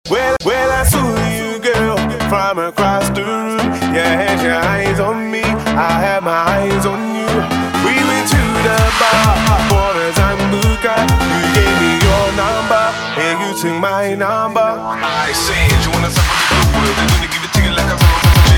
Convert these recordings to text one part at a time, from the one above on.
Well, I saw you, girl, from across the room. You had your eyes on me, I had my eyes on you. We went to the bar for a Zambuca. You gave me your number, and you took my number. I said, you wanna suffer the good, I'm gonna give it to you like I'm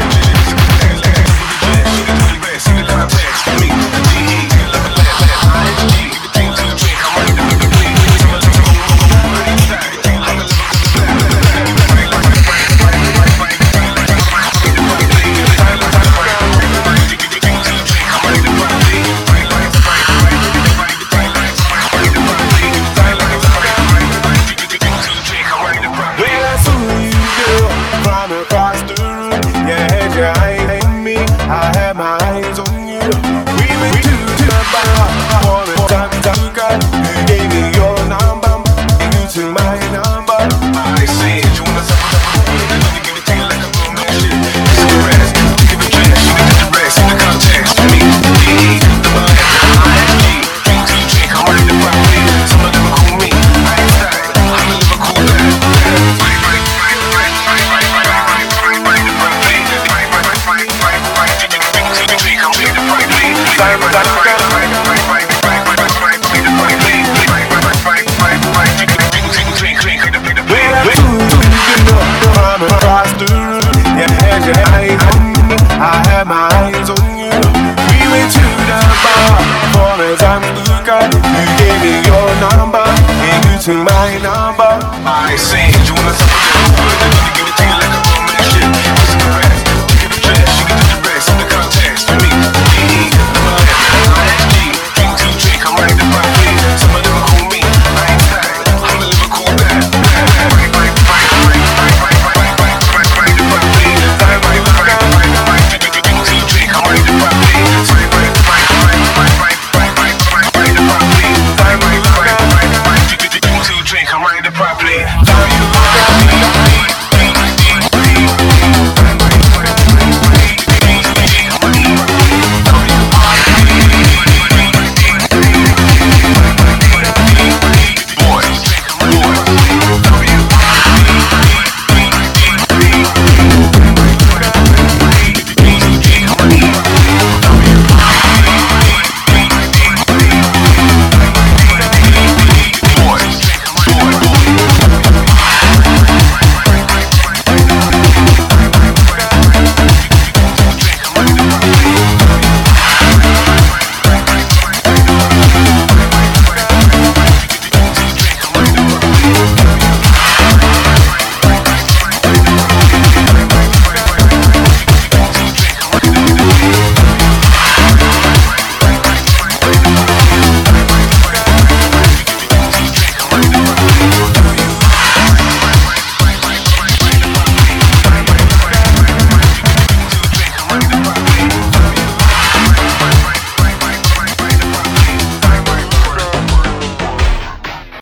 I had my eyes on you. We went to the bar for a Zambuca. You gave me your number, and you took my number. I said, you wanna suffer the good, I'm gonna give it to you like I'm real man shit. It's the rest, give it drink, she get the rest in the context. Me, D, double F, I-N-G, drink to drink, I'm ready to rock me. Some of them are cool me, I ain't style, I'm a Liverpool guy. I had my eyes on you. We went to the bar for a Zambuca. You gave me your number, and you took my number. I said, you wanna suffer